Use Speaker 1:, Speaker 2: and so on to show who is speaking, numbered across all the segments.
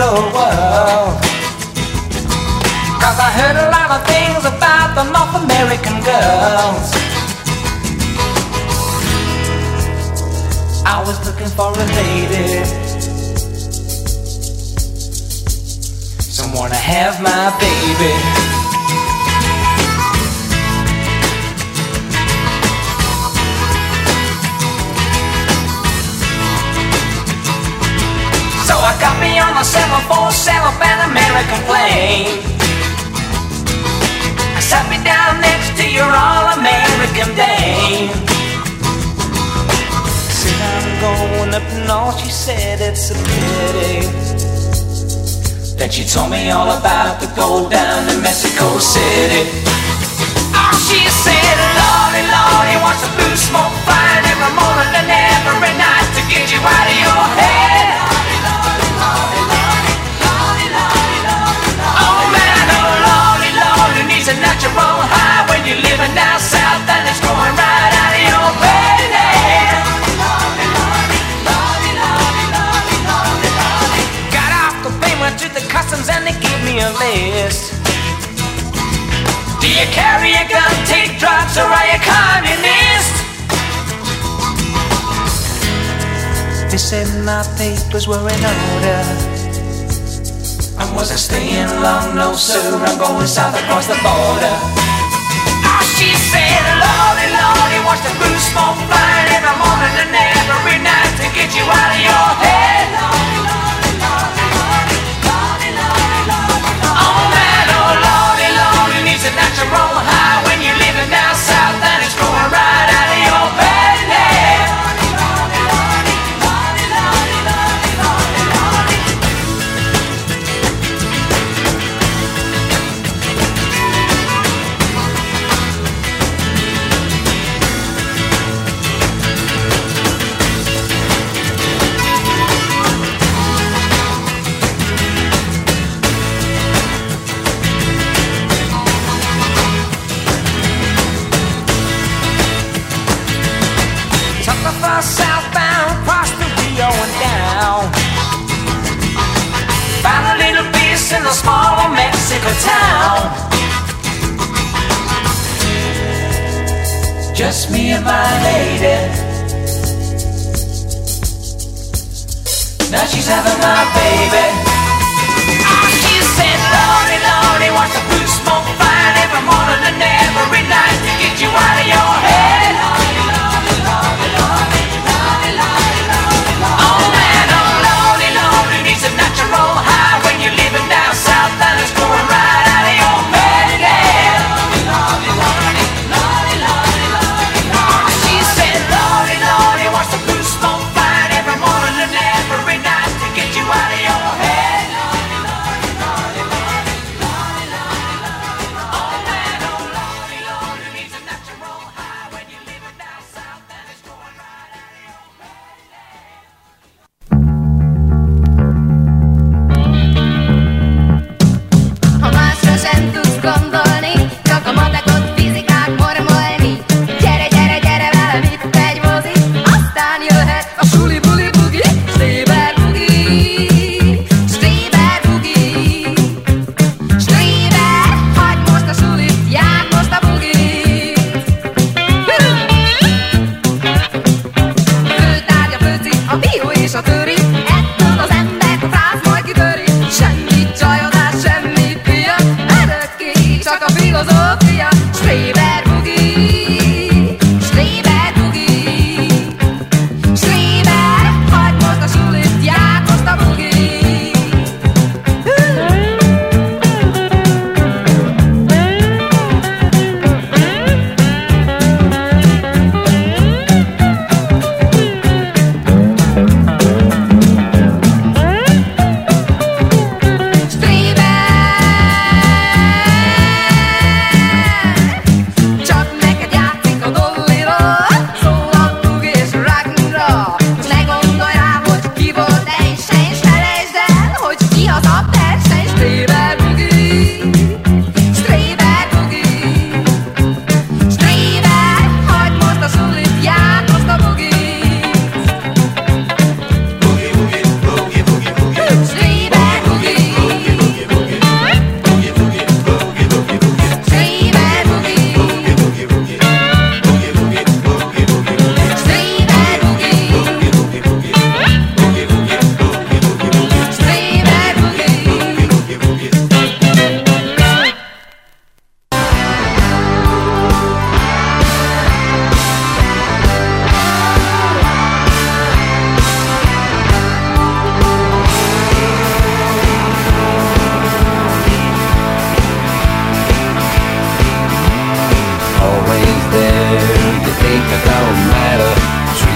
Speaker 1: popular world. 'Cause I heard a lot of things about the North American girls. I was looking for a lady, someone to have my baby. So I got me on a 747 Pan American plane. I sat me down next to your all-American dame. I said I'm going up north, she said it's a pity that she told me all about the go down to Mexico City. Oh, she said, Lordy, Lordy, watch the blue smoke flying every morning and every night to get you out of your head. It's a natural high when you're living down south and it's going right out of your belly. Got off the plane, went to the customs and they gave me a list. Do you carry a gun, take drugs, or are you a communist? They said my papers were in order. I wasn't staying long, no sir, I'm going south across the border. Oh, she said, Lordy, Lordy, watch the blue smoke flying every morning and every night to get you out of your head. Oh man, oh Lordy, Lordy, needs a natural high when you're living down south and it's going right out of your belly. Southbound, across the Rio and down. Found a little piece in a small Mexico town. Just me and my lady. Now she's having my baby. Oh, she said, Lordy, Lordy, watch the blue smoke flying every morning and every night to get you out of your head. It's a natural high when you're living down south and it's going right out of your belly. She said, Lordy, Lordy, watch the blue smoke flying every morning and every night to get you out of your head. Oh man, oh Lordy, Lordy.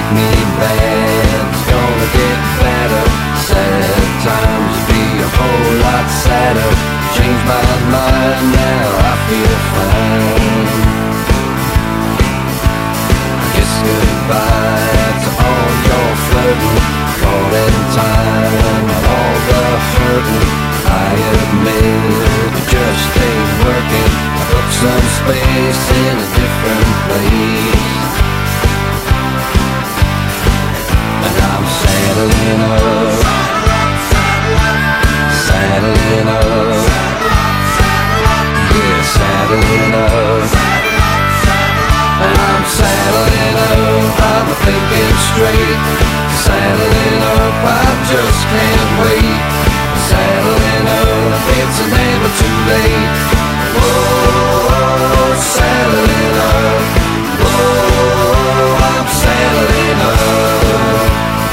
Speaker 2: take me bad. It's gonna get better. Sad times will be a whole lot sadder. Change my mind now, I feel fine. Kiss goodbye to all your flirting, caught in time and all the hurting. I admit it just ain't working. I booked some space in a different place, and I'm saddling up, saddling up, yeah, saddling up, and I'm saddling up, I'm thinking straight, saddling up, I just can't wait, saddling up, it's never too late, whoa, saddling up, whoa, I'm saddling up.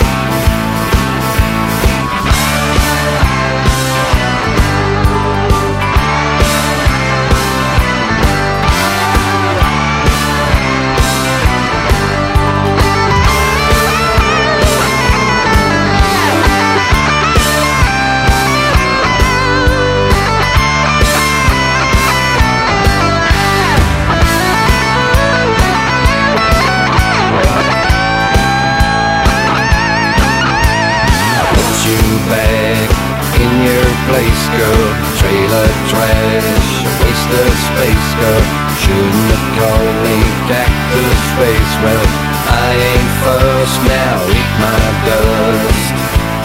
Speaker 2: Place, girl, trailer trash, a waste of space, girl. Shouldn't have called me Cactus Face. Well, I ain't first, now eat my dust.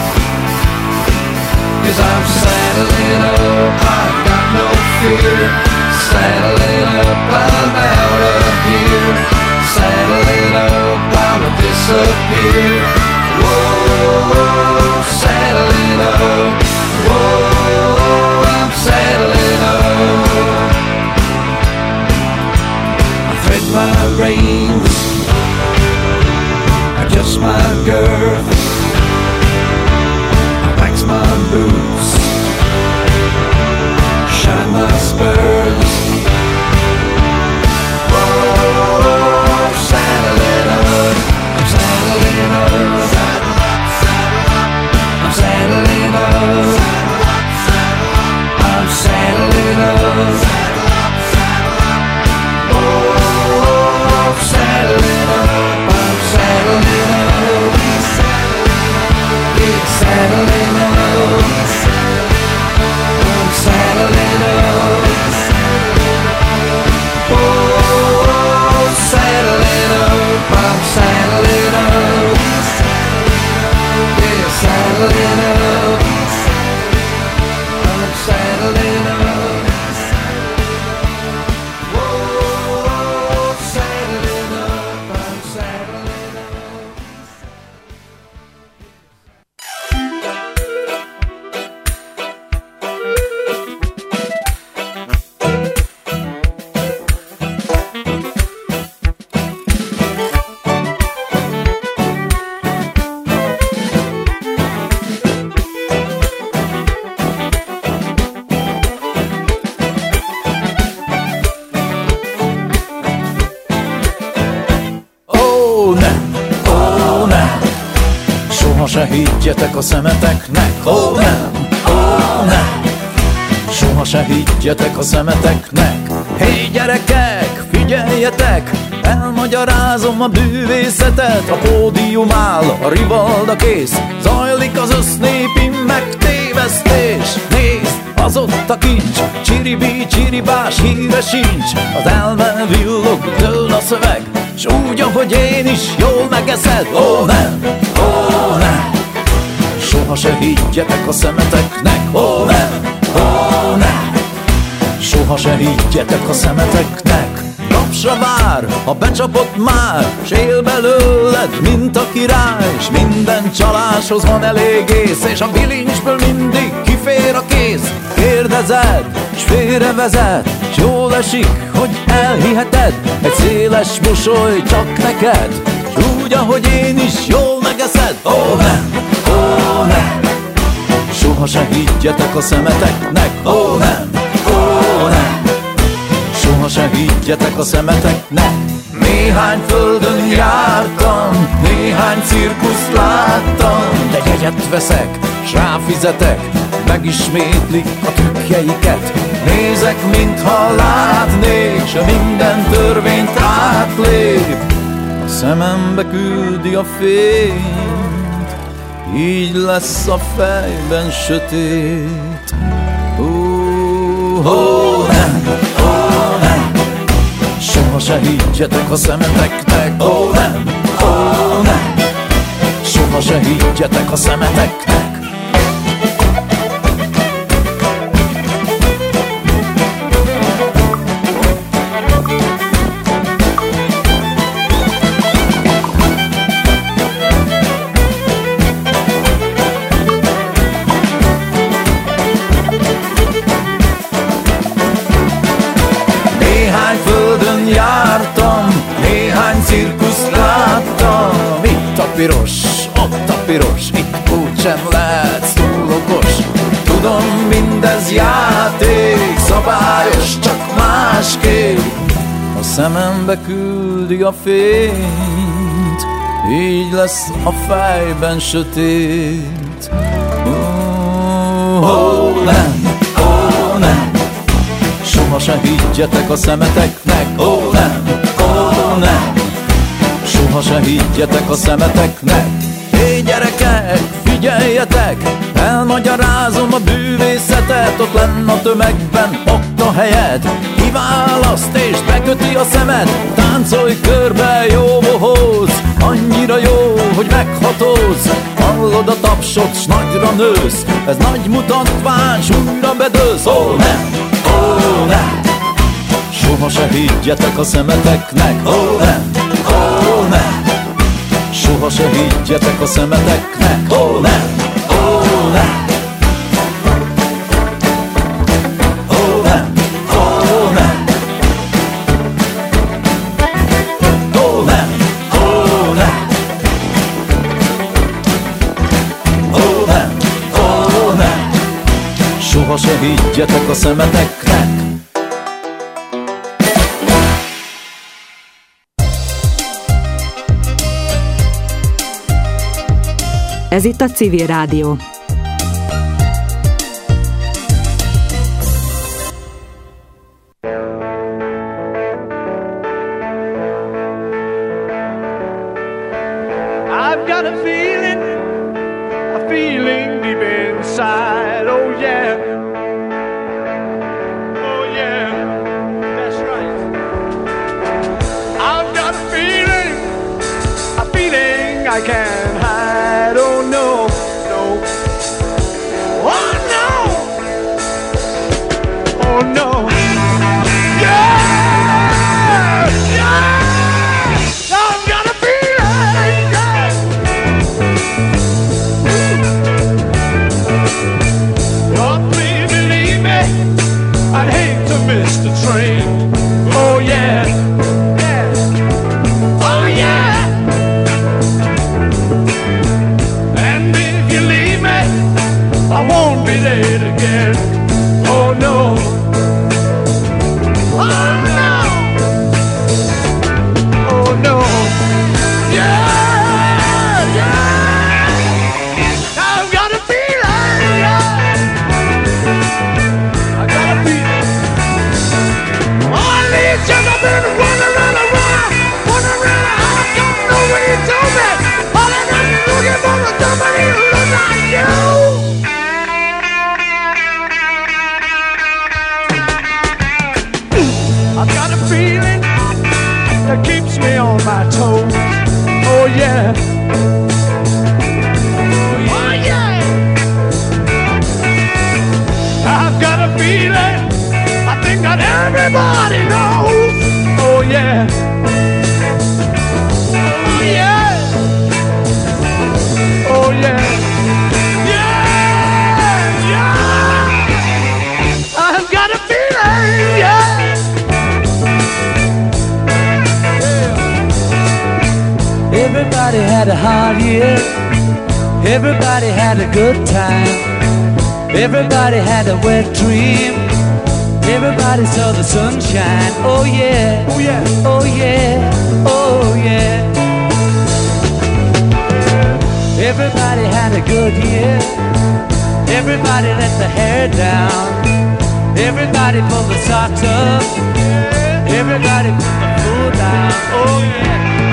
Speaker 2: 'Cause I'm saddling up, I've got no fear. Saddling up, I'm out of here. Saddling up, I'ma disappear. Whoa, saddling up. Whoa, I'm saddling up. I thread my reins, adjust my girth, I wax my boots, shine my spurs. Whoa, saddling up, I'm saddling up, I'm saddling up. Saddling up, oh, saddling up, I'm saddling up, yeah, saddling up, I'm saddling up, oh, saddling up, I'm saddling up, yeah, saddling up. Saddling up, whoa, saddling up, I'm saddling up.
Speaker 3: Se higgyetek a szemeteknek, ó nem, ó nem. Soha se higgyetek a szemeteknek. Hé gyerekek, figyeljetek, elmagyarázom a bűvészetet. A pódium áll, a rivalda kész, zajlik az össznépi megtévesztés. Nézd, az ott a kincs, csiribí, csiribás, híre sincs. Az elme villog, dől a szöveg, s úgy, ahogy én is, jól megeszed. Ó nem, ó nem. Soha se higgyetek a szemeteknek, ó nem, ó nem. Soha se higgyetek a szemeteknek. Tapsra vár, ha becsapott már, s él belőled, mint a király. S minden csaláshoz van elég ész, és a bilincsből mindig kifér a kész. Kérdezed, s félrevezet, s jól esik, hogy elhiheted. Egy széles mosoly csak neked, s úgy, ahogy én is, jól megeszed. Ó nem, ó nem. Soha se higgyetek a szemeteknek, ó nem, ó nem. Soha se higgyetek a szemeteknek. Néhány földön jártam, néhány cirkuszt láttam, de jegyet veszek, s ráfizetek, megismétlik a trükkjeiket. Nézek, mintha látnék, s minden törvényt átlép. A szemembe küldi a fényt, így lesz a fejben sötét. Nem, soha se higgyetek a szemeteknek. Nem, soha se higgyetek a szemeteknek. Jártam, néhány cirkuszt láttam. Itt a piros, ott a piros, itt úgysem lehetsz túl okos. Tudom, mindez játék, szabályos, csak másképp. A szemembe küldi a fényt, így lesz a fejben sötét. Nem, soha se higgyetek a szemeteknek. Nem, soha se higgyetek a szemeteknek. Hé gyerekek, figyeljetek, elmagyarázom a bűvészetet. Ott lenn a tömegben okta helyed, kiválaszt és beköti a szemed. Táncolj körbe, jó bohóc, annyira jó, hogy meghatódsz. Hallod a tapsot, s nagyra nősz, ez nagy mutatvány, s újra bedőlsz. Nem, soha se higgyetek a szemeteknek. Nem, soha se higgyetek a szemeteknek. Nem, nem, nem, nem, soha se higgyetek a szemeteknek.
Speaker 4: Ez itt a Civil Rádió.
Speaker 5: I've got a feeling deep inside, oh yeah. Oh yeah, that's right. I've got a feeling I can't hide, oh no, no. Oh no, oh no. Yeah, yeah, I've got a feeling, yeah. Oh, please believe me, I'd hate to miss the train. Oh yeah, yeah, oh yeah. And if you leave me, I won't be late again. Oh no, oh no, oh no. Yeah, yeah, I've got a feeling, yeah. I got a feeling. All these years I've been running around, I don't know where you told me. All I got is looking for somebody who looks like you. I've got a feeling that keeps me on my toes. Oh yeah, oh yeah. I've got a feeling I think that everybody knows. Oh yeah, oh yeah, oh yeah, yeah, yeah. I've got a feeling, yeah.
Speaker 6: Everybody had a hard year. Everybody had a good time. Everybody had a wet dream. Everybody saw the sunshine. Oh yeah,
Speaker 5: Oh yeah,
Speaker 6: oh yeah, a good year. Everybody let the hair down. Everybody pull the socks up. Everybody put the foot down. Oh yeah.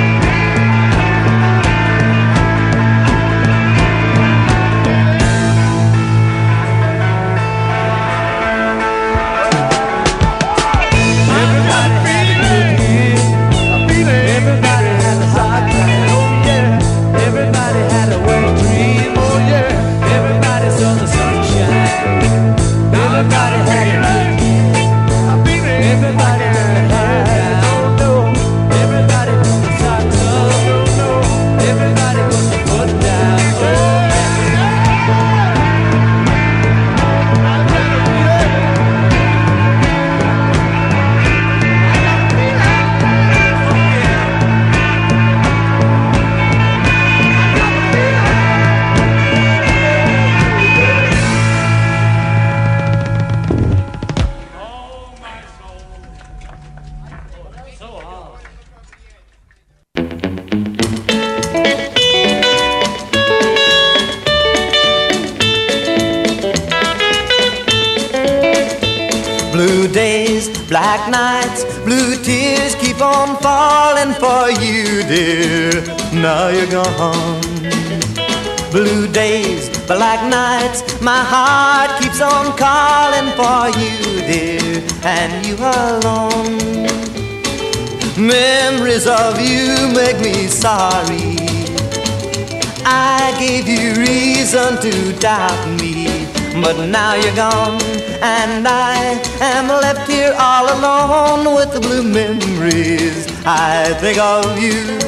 Speaker 7: Black nights, blue tears keep on falling for you, dear. Now you're gone. Blue days, black nights, my heart keeps on calling for you, dear, and you alone. Memories of you make me sorry. I gave you reason to doubt me, but now you're gone, and I am left here all alone with the blue memories. I think of you.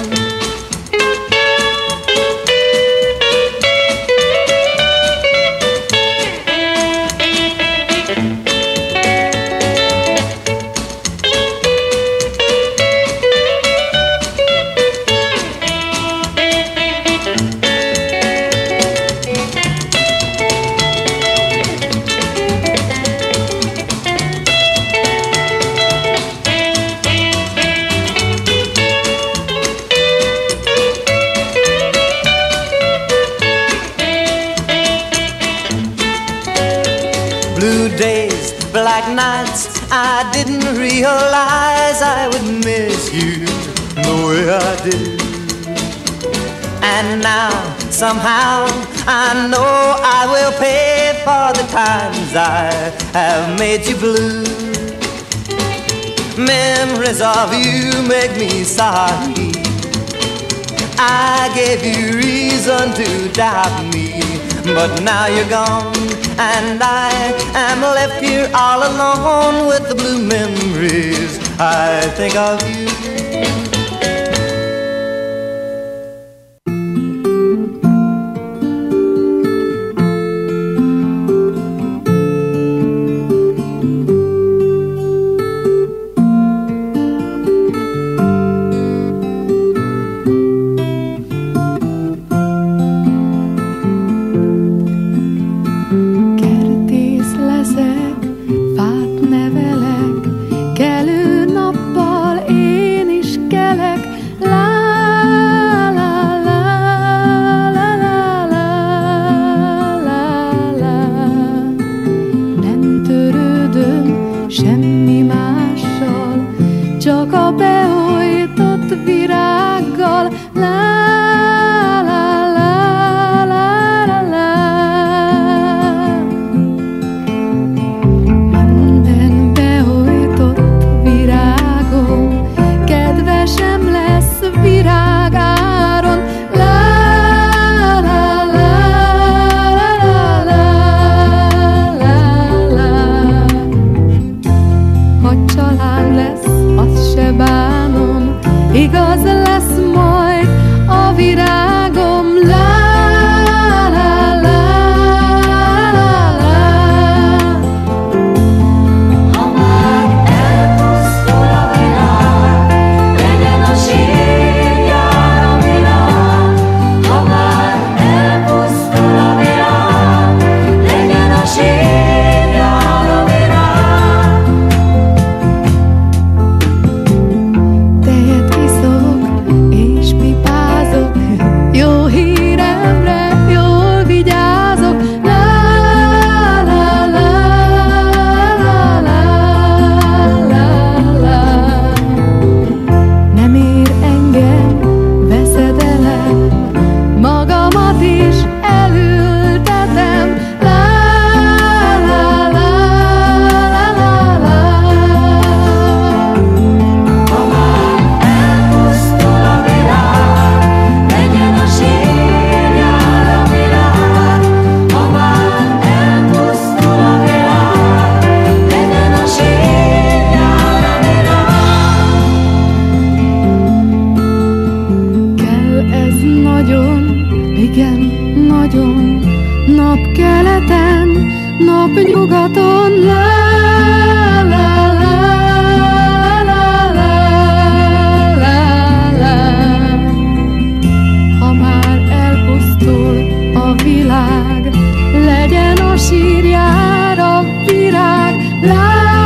Speaker 7: Black nights, I didn't realize I would miss you the way I did. And now, somehow, I know I will pay for the times I have made you blue. Memories of you make me sorry. I gave you reason to doubt me, but now you're gone, and I am left here all alone with the blue memories. I think of you.
Speaker 8: Tejet iszok, Igen, nagyon, napkeleten, napnyugaton, la la la la la la la. Ha már elpusztul a világ, legyen a sírjára virág, la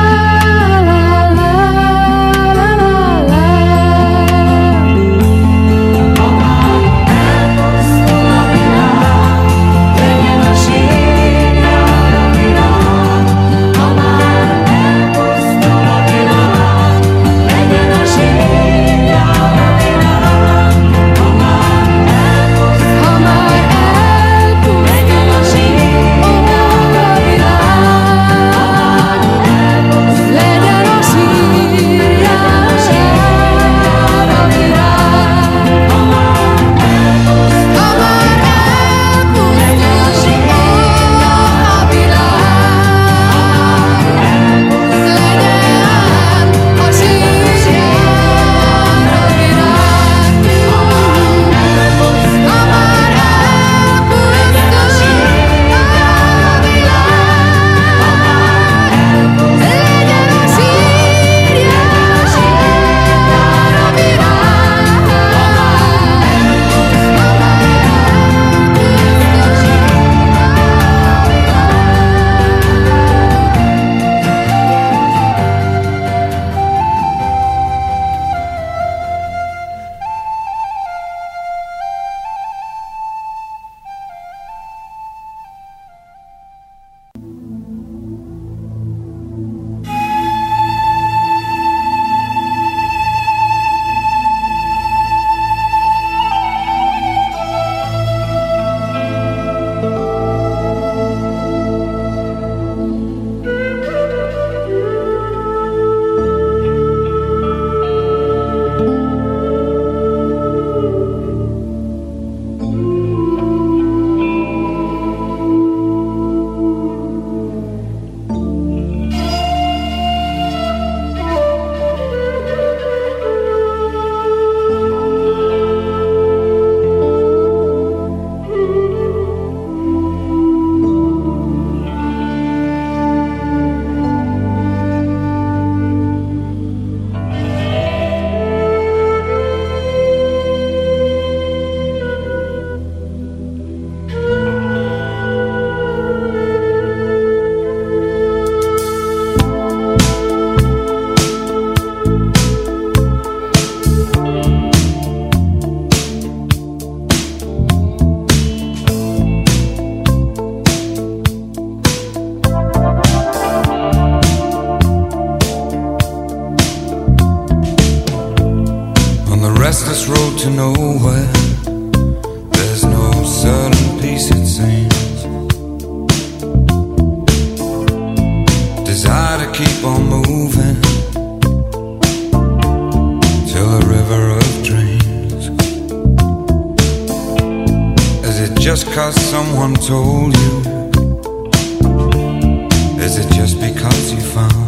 Speaker 9: restless road to nowhere. There's no certain peace, it seems. Desire to keep on moving till a river of dreams. Is it just 'cause someone told you? Is it just because you found